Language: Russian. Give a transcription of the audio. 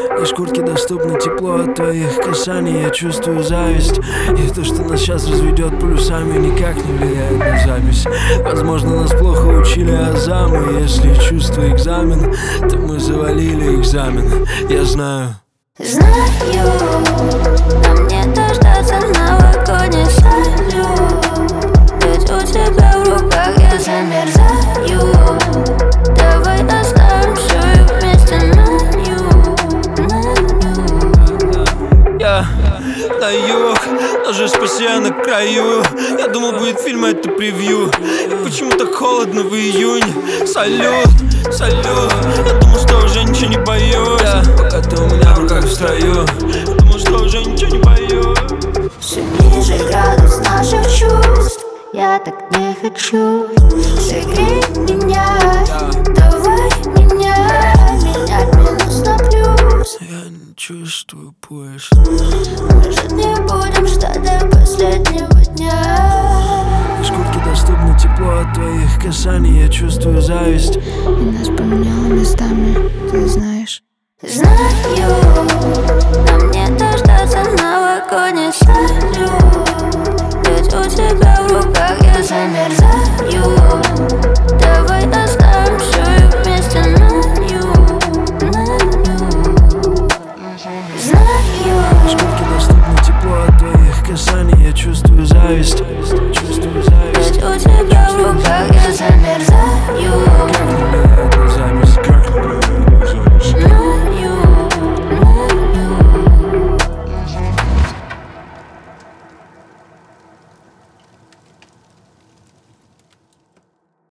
Лишь куртке доступно тепло от твоих касаний. Я чувствую зависть, и то, что нас сейчас разведет полюсами, никак не влияет на запись. Возможно, нас плохо учили азамы. Если чувство экзамен, то мы завалили экзамен. Я знаю. Знаю, нам не дождаться новогодний салют. Ведь у тебя в руках я замерзаю. Давай оставим все и вместе Я на юг, но жизнь постоянно на краю. Я думал, будет фильм, это превью. И почему так холодно в июне? Салют, салют. Я думал, что уже ничего не боюсь. Пока ты у меня в руках в строю. Я думал, что уже ничего не боюсь. все ниже градус наших чувств. Я так не хочу. Согрей меня, давай менять минус на плюс. Я не чувствую пульс. Мы же не будем ждать до последнего дня. Из куртки доступно тепло от твоих касаний. Я чувствую зависть, И нас поменяло местами, ты знаешь. Знаю, нам не дождаться новогодний салют. Ведь у тебя в руках я замерзаю.